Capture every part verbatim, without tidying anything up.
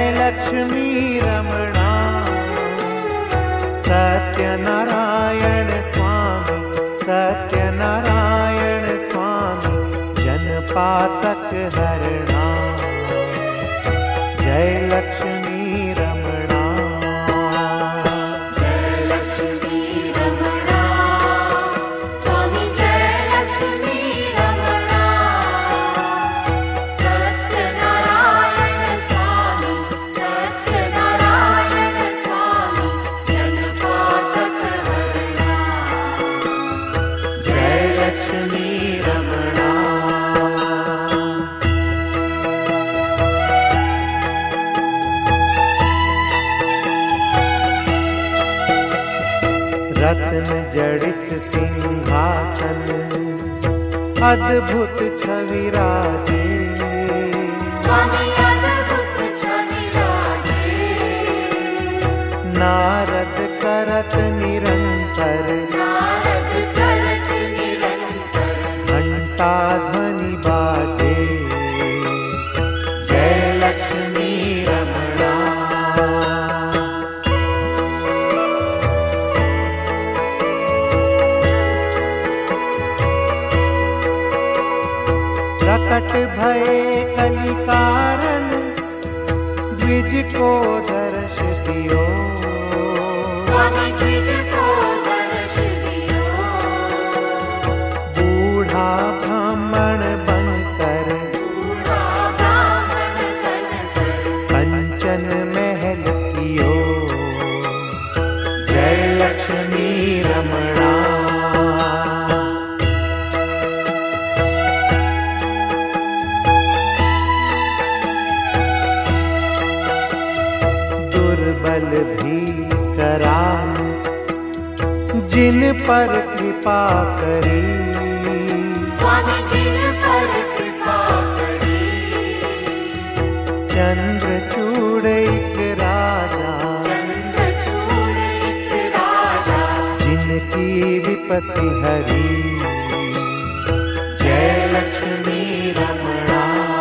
लक्ष्मी रमणा, सत्यनारायण स्वामी, सत्यनारायण स्वामी, जनपातक हरणा। जय लक्ष्मी रमणा, जय लक्ष्मी रमणा, स्वामी जय लक्ष्मी रमणा, सत्यनारायण स्वामी, सत्यनारायण स्वामी, जनपातक हरणा। जय लक्ष्मी रमणा। रत्न जड़ित सिंहासन, अद्भुत छवि राजे, स्वामी अद्भुत छवि राजे। नारद करत निरंतर, नारद करत निरंतर, घंटा ध्वनि बाजे। जय लक्ष्मी रमणा, प्रकट भये कलि कारण, द्विज को दर्श दियो। स्वामी द्विज को दर्श दियो। बूढ़ा ब्राह्मण बनकर, बूढ़ा ब्राह्मण बनकर, कंचन महल कियो। जय लक्ष्मी रमणा, दुर्बल भी करान, जिन पर कृपा करी। स्वामी जिन पर कृपा करी। चंद्रचूड़ एक राजा, चंद्रचूड़ एक राजा, जिनकी विपत्ति हरी। जय लक्ष्मी रमणा,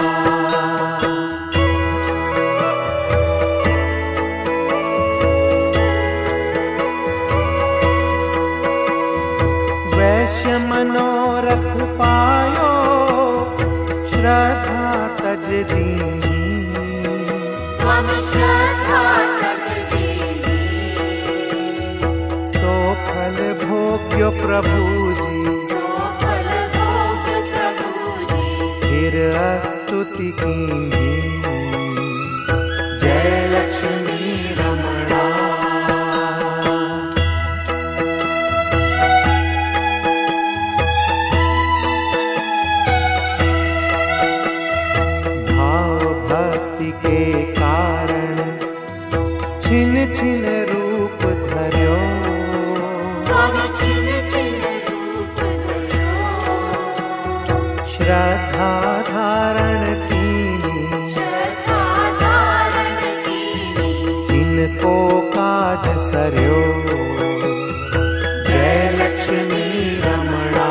वैश्य मनोरथ पायो, श्रद्धा तज दीनी। स्वामी श्रद्धा तज दीनी। सो फल भोग्यो प्रभु जी, सो फल भोग्य प्रभु जी। फिर स्तुति कीनी। जय लक्ष्मी रमणा, भाव भक्ति के कारण, छिन छिन रूप धर्यो। स्वामी छिन छिन रूप धर्यो। श्रद्धा धारण कीनी, श्रद्धा धारण कीनी। जिनको काज सर्यो। जय लक्ष्मी रमणा,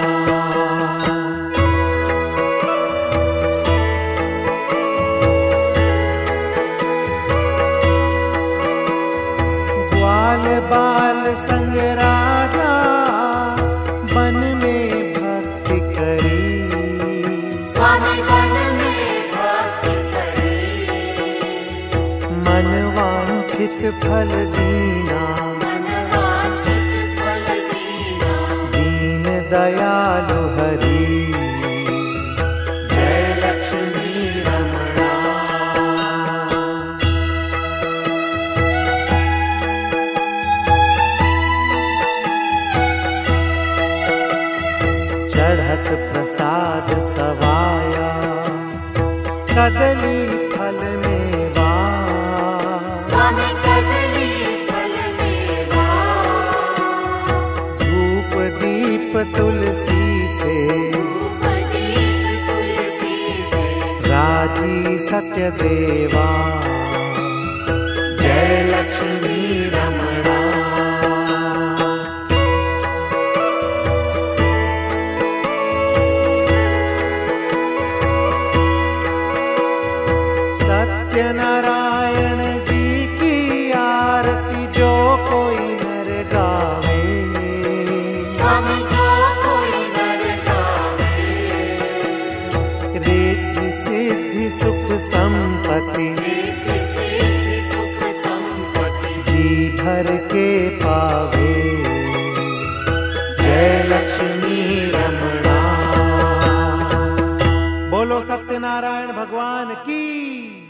ग्वाल बाल संग राजा, वन में भक्ति करी। स्वामी वन में भक्ति करी। मन वांछित फल दीना, मन वांछित फल दीना। दीन दयालु हरि। जय लक्ष्मी रमणा, चढ़त प्रसाद सवाया, कदली फल मेवा। स्वामी कदली फल मेवा। धूप दीप तुलसी से, धूप दीप तुलसी से। राजी सत्य देवा। जय लक्ष्मी रमणा, सत्यनारायण संपत्ति, रिद्धि सिद्धि सुख संपत्ति, जी भर के पावे। जय लक्ष्मी रमणा। बोलो सत्यनारायण भगवान की।